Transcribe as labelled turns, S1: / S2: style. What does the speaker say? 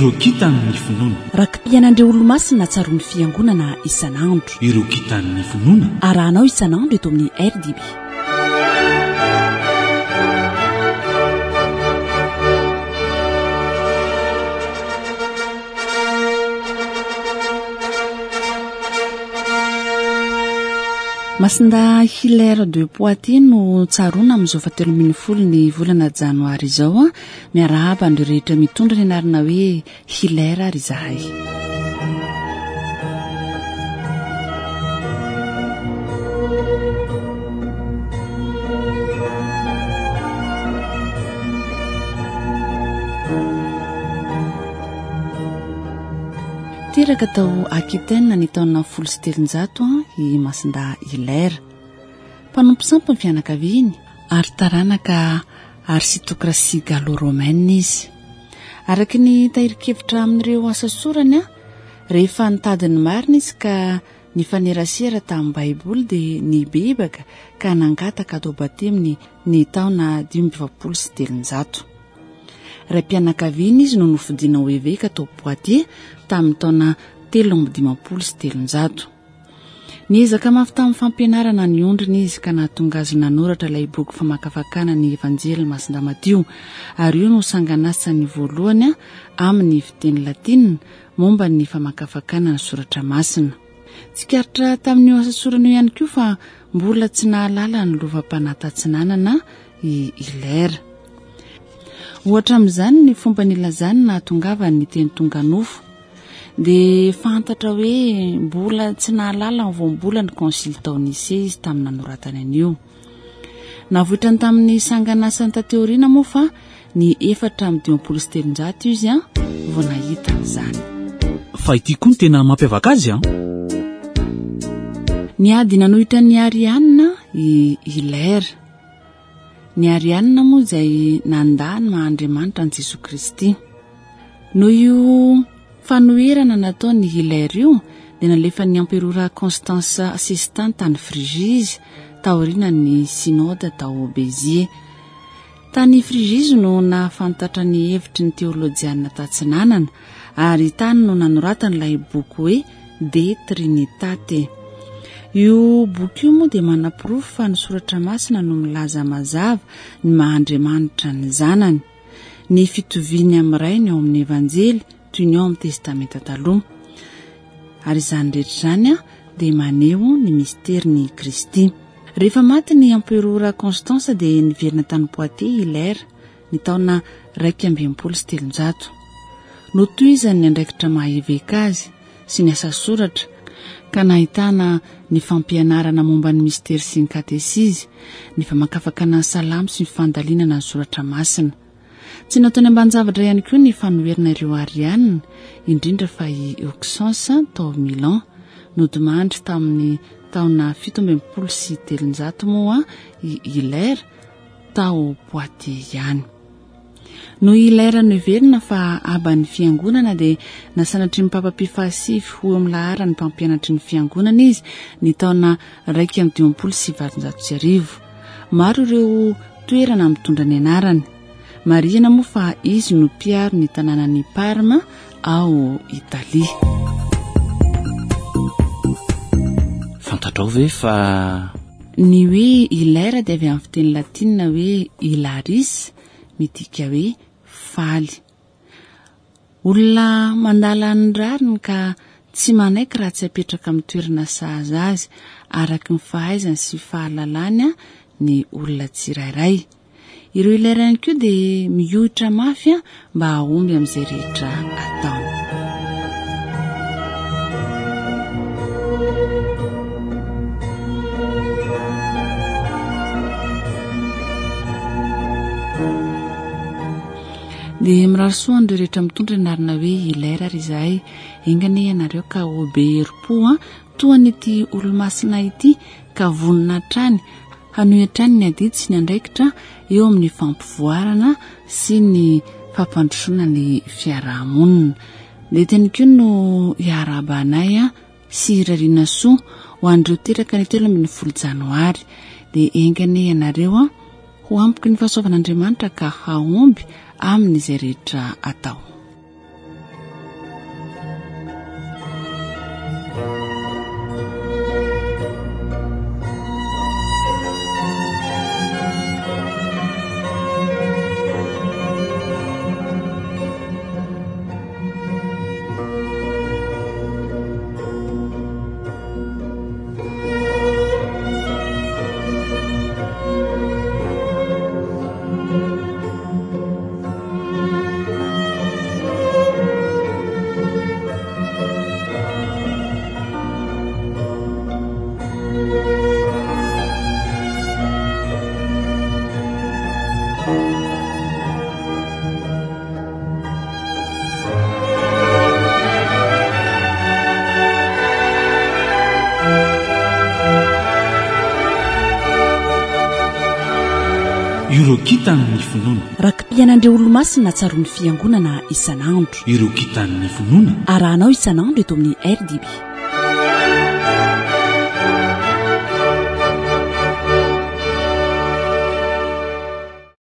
S1: ireo kitan'ny finoana
S2: rakim-pianandreo olo-masina tsaroany fiangonana isan'andro
S1: ireo kitan'ny finoana
S2: arahanao isan'andro eto amin'ny RDB. Masinda Hilaire de Poitiers no tsaroana amin'izao 17 ny volana janoary izao miarahaba andreo rehetra mitondra ny anarana hoe Hilaire ary izahay. Teraka tao Aquitaine ny taona 1700 i Masinda Hilaire. Mpanompo sampy ny fianakaviany ary taranaka aristokrasia galo-romaine izy. Araky ny tahirikevitra amin'ireo asa sorany rehefa nitady ny marina izy ka ny fanerasera tamin'ny baiboly dia nibebaka ka nangataka tao bateminy ny taona 1700. Ray mpianakaviany izy no nofidina ho eveka tao Poitiers tamin'ny taona 1700. Niezaka mafy tamin'ny fampianarana ny ondriny izy ka nahatonga azy nanoratra ilay boky famakafakana ny Evanjely Masinda Matio ary io no sanganasany voalohany amin'ny fiteny latina momba ny famakafakana ny soratra masina. Tsikaritra tamin'io asa sorana ihany koa fa mbola tsy nahalala ny lovam-panatatsinanana i Hilaire. Ohatra amin'izany ny fomba nilazany nahatongavany ny teny tonga nofo dia fantatra hoe mbola tsy nahalala ny voambola ny konsily tao Nicée izy tamin'ny nanoratany an'io. Navoitrany tamin'ny sanganasany tateoriana moa fa ny 4,700 izy vao nahita izany.
S1: Fa ity koa ny tena mampiavaka azy
S2: Ny ady nanohitra ny Arianna i Hilaire. Ny Arianna moa izay nandany mahandriamanitra ny Jesosy Kristy. Noho io fanoherana nataony Hilaire io dia nalefa ny emperora Constance assistant tany Phrygie izy taoriana ny synode tao Béziers. Tany Phrygie no nafantatra ny hevitry ny teolojiana tatsinanana ary tany no nanoratany ilay boky hoe De Trinitate. Io boky io moa dia manapirofo fa ny soratra masina no milaza mazava ny mahandriamanitra ny zanany, ny fitoviany amin'iray ny ao amin'ny Evanjely toy ny ao amin'ny testamenta taloha. Ary izany rehetra izany dia maneho ny misterin'i Kristy. Rehefa maty ny emperora Constance dia niverina tany Poitiers Hilaire ny taona 1700. Notohizany ny andraikitra maheveka azy sy ny asa soratra ka nahitana ny fampianarana momba ny mistera sy ny katesizy, ny famakafakana ny salamo sy ny fandalinana ny soratra masina. Tsy nataony ambanin-javatra ihany koa ny fanoherina ireo Arianna, indrindra fa i Auxence tao Milan, nodimandry tamin'ny taona 1700 moa i Hilaire tao Poitiers ihany. No Hilaire niverina fa aban'ny fiangonana dia nasanatry ny Papa Pie Fahasivy ho amin'ny lahara ny mpampianatry ny fiangonana izy ny taona 1703. Maro ireo toerana mitondra ny anarany. Marihana moa fa izy no mpiaro ny tanànan'ny Parma ao Italia.
S1: Fantatrao ve fa
S2: ny hoe Hilaire dia avy amin'ny fiteny latina hoe Hilaris, midika hoe faly. Olona mandala ny rariny ka tsy manaiky raha tsy apetraka amin'ny toerana sahaza azy araky ny fahaizany sy fahalalany ny olona tsirairay. Ireo Hilaire ihany koa dia mihohitra mafy mba ahomby amin'izay rehetra ataony. Dia mirarosoa andreo rehetra mitondra ny anarana hoe Hilaire ary izahay, engany ianareo ka obeherim-po toa n'ity olo-masina ity ka vonina trany hanohitrany ny adidy sy ny andraikitra eo amin'ny fampivoarana sy ny fampandrosoana ny fiarahamonina. Dia teny koa no hiarahaba anay sy rariana soa ho andreo teraka ny 17 janoary. Dia engany ianareo ho ampiky ny fahasoavan'Andriamanitra ka haomby amin'izay rehetra atao.
S1: ireo kitan'ny finoana
S2: rakim-piainandreo olo-masina tsaroan'ny fiangonana isan'andro
S1: ireo kitan'ny finoana
S2: arahanao isan'andro eto amin'ny RDB